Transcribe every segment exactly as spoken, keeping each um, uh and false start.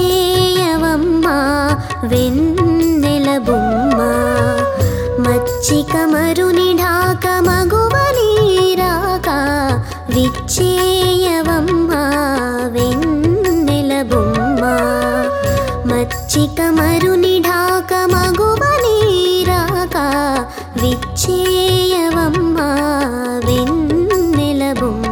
విచ్చేయవమ్మా వెన్నెల బొమ్మ మచ్చిక మరుని ఢాక మగువనీరాక విచ్చేయవమ్మా వెన్నెల బొమ్మ మచ్చిక మరుని ఢాక మగువనీరాక విచ్చేయవమ్మా వెన్నెల బొమ్మ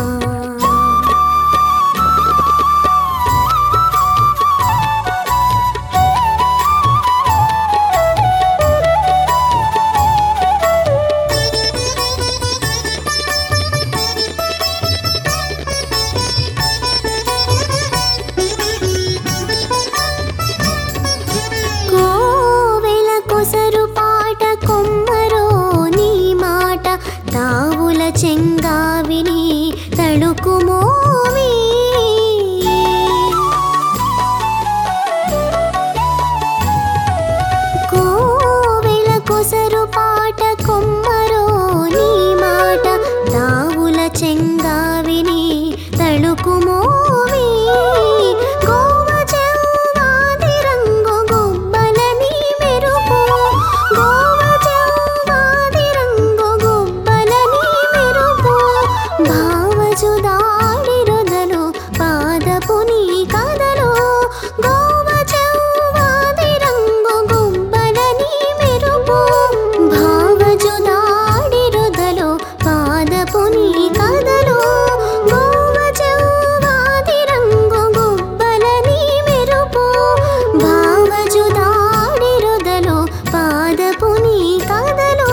చెంగావిని తడుకుమోవి కోవెల కొసరు పాట కొమ్మరో నీ మాట తావుల చెంగావిని తడుకుమోవి గోవ చెవ్వాది రంగు గుబ్బలని మెరుపు గోవ చెవ్వాది రంగు గుబ్బలని భావజుదాడి రుదలు పాదపు నీ కదలు గోవ చెవ్వాది రంగు గుబ్బలని మెరుపు భావజుదాడి రుదలు పాదపు నీ కదలు గోవ చెవ్వాది రంగు గుబ్బలని మెరుపు భావజుదాడి రుదలు పాదపు నీ కదలు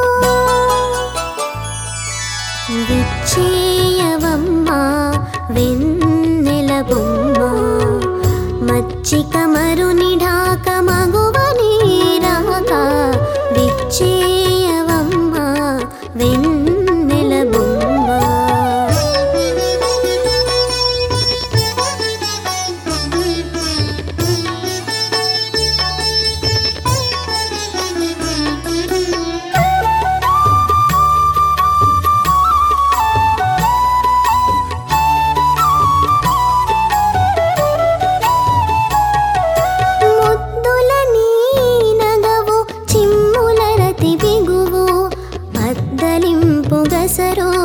విచ్చేయవమ్మా వెన్నెల బొమ్మ మచ్చిక మరుని ఢాక మగువనీరాక విచ్చేయవమ్మా వెన్నెల బొమ్మ సరో